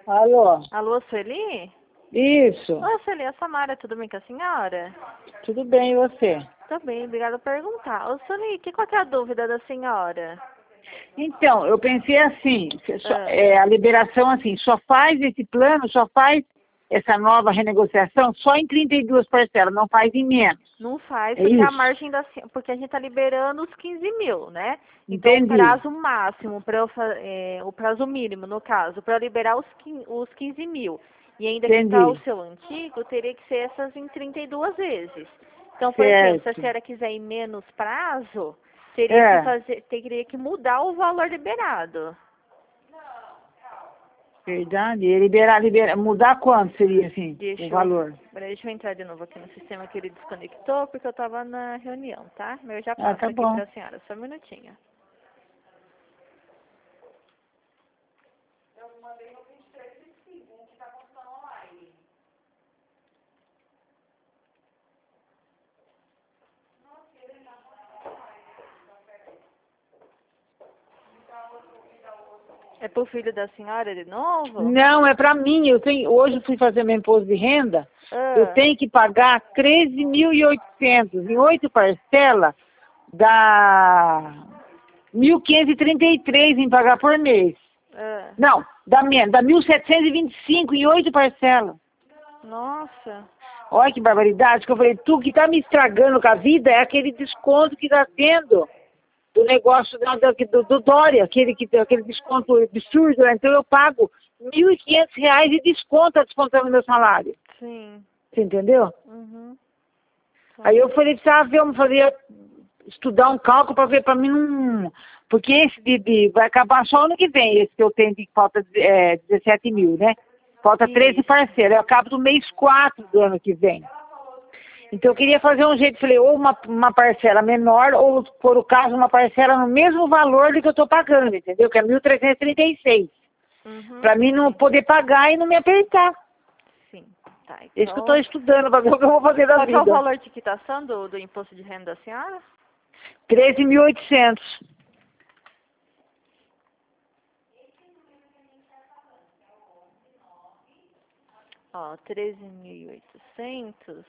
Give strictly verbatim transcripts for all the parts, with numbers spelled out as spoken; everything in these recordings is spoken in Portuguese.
Alô? Alô, Sueli? Isso. Ô, Sueli, é a Samara, tudo bem com a senhora? Tudo bem, e você? Tô bem, obrigada por perguntar. Ô, Sueli, que, qual que é a dúvida da senhora? Então, eu pensei assim, você só- Ah. é, a liberação assim, só faz esse plano, só faz essa nova renegociação só em trinta e duas parcelas, não faz em menos. Não faz, É porque a isso? margem da... sen- Porque a gente tá liberando os quinze mil, né? Então, o Entendi. prazo máximo, pra eu fa- é, o prazo mínimo, no caso, para liberar os, quin- os quinze mil e ainda quitar o Entendi. seu antigo, teria que ser essas em trinta e duas vezes. Então, por exemplo, se a Certo. senhora quiser ir menos prazo, teria que É, fazer, teria que mudar o valor liberado. verdade. E liberar, liberar, mudar quanto seria assim, Deixa o eu, valor? peraí, deixa eu entrar de novo aqui no sistema que ele desconectou, porque eu estava na reunião, tá? Mas eu já Ah, passo tá aqui bom. para a senhora, só um minutinho. É pro filho da senhora de novo? Não, é para mim. Eu tenho, hoje eu fui fazer meu imposto de renda, eu Ah, tenho que pagar treze mil e oitocentos em oito parcelas, dá mil quinhentos e trinta e três em pagar por mês. ah, Não, dá menos, dá mil setecentos e vinte e cinco em oito parcelas. nossa. Olha que barbaridade, que eu falei, tu que tá me estragando com a vida é aquele desconto que tá tendo do negócio da- da- do, do Dória, aquele, que, aquele desconto absurdo, né? Então eu pago mil e quinhentos reais de desconto, tá descontando meu salário. Sim. Você entendeu? Uhum. Aí eu falei, precisava ver, eu fazer, estudar um cálculo para ver, para mim não... Porque esse de, de- vai acabar só ano que vem, esse que eu tenho de que falta é, dezessete mil, né? Falta treze Isso. parcelas, eu acabo do mês quatro do ano que vem. Então eu queria fazer um jeito, falei, ou uma, uma parcela menor, ou, por o caso, uma parcela no mesmo valor do que eu estou pagando, entendeu? Que é mil trezentos e trinta e seis. Uhum. Para mim não poder pagar e não me apertar. Sim. Tá, Isso que eu estou então... estudando para ver o que eu vou fazer da Qual que é o vida. valor de quitação do, do imposto de renda da senhora? treze mil e oitocentos. Ó, treze mil e oitocentos.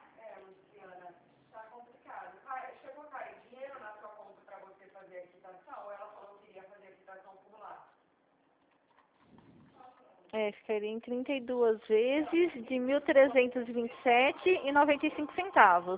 É, ficaria em trinta e duas vezes de mil trezentos e vinte e sete e noventa e cinco centavos.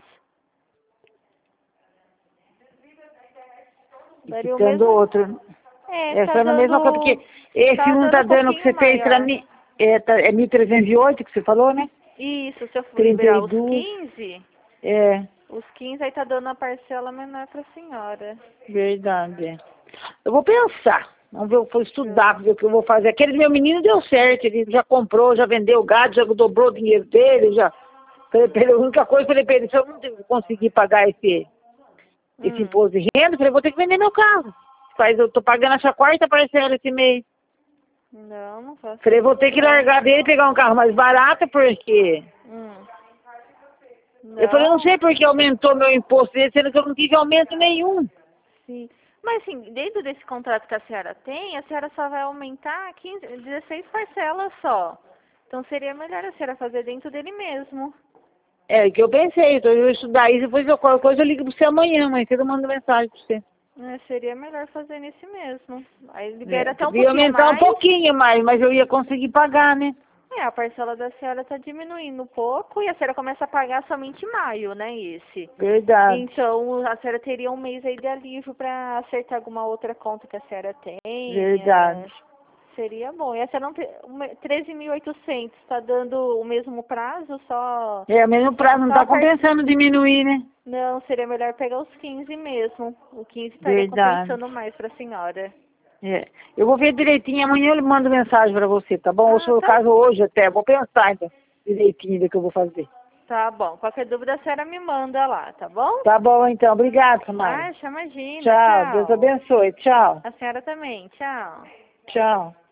E Daria o quitando mesmo. outro. É, É tá só na mesma coisa, dando. porque esse Tá um dando tá um dando o que você pouquinho fez para maior. mim, é, tá, é mil trezentos e oito que você falou, né? Isso, se eu for trinta liberar e os dois. quinze, É, os quinze aí tá dando a parcela menor pra senhora. verdade. Eu vou pensar. Vamos ver, eu vou estudar, Tá. ver o que eu vou fazer. Aquele meu menino deu certo, ele já comprou, já vendeu o gado, já dobrou o dinheiro dele, já. Falei pra ele, a única coisa, falei pra ele, se eu não conseguir pagar esse, esse Hum. imposto de renda, eu falei, vou ter que vender meu carro. Faz, eu tô pagando essa quarta parcela esse mês. Não, não faço Falei, vou isso ter que não. largar dele e pegar um carro mais barato, porque... Hum. Eu falei, eu não sei Não, porque aumentou meu imposto dele, sendo que eu não tive aumento nenhum. sim. Mas assim, dentro desse contrato que a senhora tem, a senhora só vai aumentar quinze, dezesseis parcelas só. Então seria melhor a senhora fazer dentro dele mesmo. É, o que eu pensei, então eu vou estudar isso, depois eu, qualquer coisa eu ligo pra você amanhã, mas cedo eu mando mensagem pra você. É, seria melhor fazer nesse mesmo. Aí libera É, até um podia pouquinho aumentar um mais. pouquinho mais, mas eu ia conseguir pagar, né? É, a parcela da senhora está diminuindo um pouco e a senhora começa a pagar somente em maio, né, esse. Verdade, Então, a senhora teria um mês aí de alívio para acertar alguma outra conta que a senhora tenha. verdade. Seria bom. E a senhora não tem... treze mil e oitocentos, está dando o mesmo prazo, só... É, o mesmo prazo, não Só tá a part... compensando diminuir, né? Não, seria melhor pegar os quinze mesmo. O quinze estaria Verdade. compensando mais para a senhora. É. Eu vou ver direitinho, amanhã eu mando mensagem pra você, tá bom? Ou se Ah, for o tá. caso hoje até, vou pensar então, direitinho do que eu vou fazer. Tá bom. Qualquer dúvida a senhora me manda lá, tá bom? Tá bom então, obrigado, Samara. Ah, imagina. Tchau, Deus Tchau. abençoe, tchau, A senhora também. Tchau. tchau.